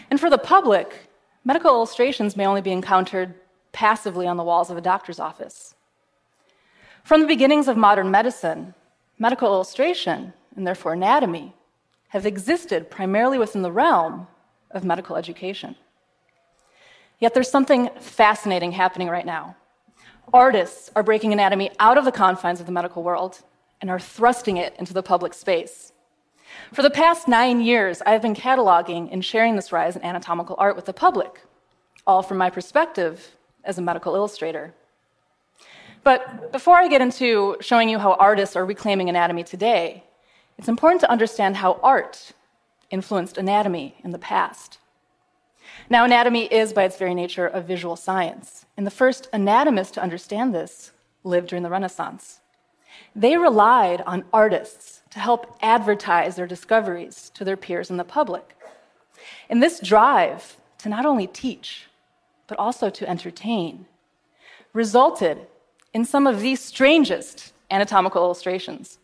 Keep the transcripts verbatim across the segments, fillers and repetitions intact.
And for the public, medical illustrations may only be encountered passively on the walls of a doctor's office. From the beginnings of modern medicine, medical illustration, and therefore anatomy, have existed primarily within the realm of medical education. Yet there's something fascinating happening right now. Artists are breaking anatomy out of the confines of the medical world and are thrusting it into the public space. For the past nine years, I have been cataloging and sharing this rise in anatomical art with the public, all from my perspective as a medical illustrator. But before I get into showing you how artists are reclaiming anatomy today, it's important to understand how art influenced anatomy in the past. Now, anatomy is, by its very nature, a visual science, and the first anatomists to understand this lived during the Renaissance. They relied on artists to help advertise their discoveries to their peers and the public. And this drive to not only teach, but also to entertain, resulted in some of the strangest anatomical illustrations.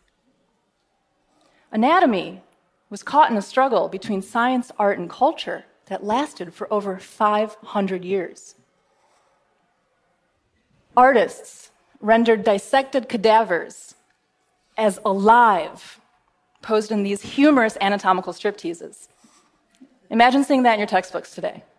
Anatomy was caught in a struggle between science, art, and culture that lasted for over five hundred years. Artists rendered dissected cadavers as alive, posed in these humorous anatomical stripteases. Imagine seeing that in your textbooks today.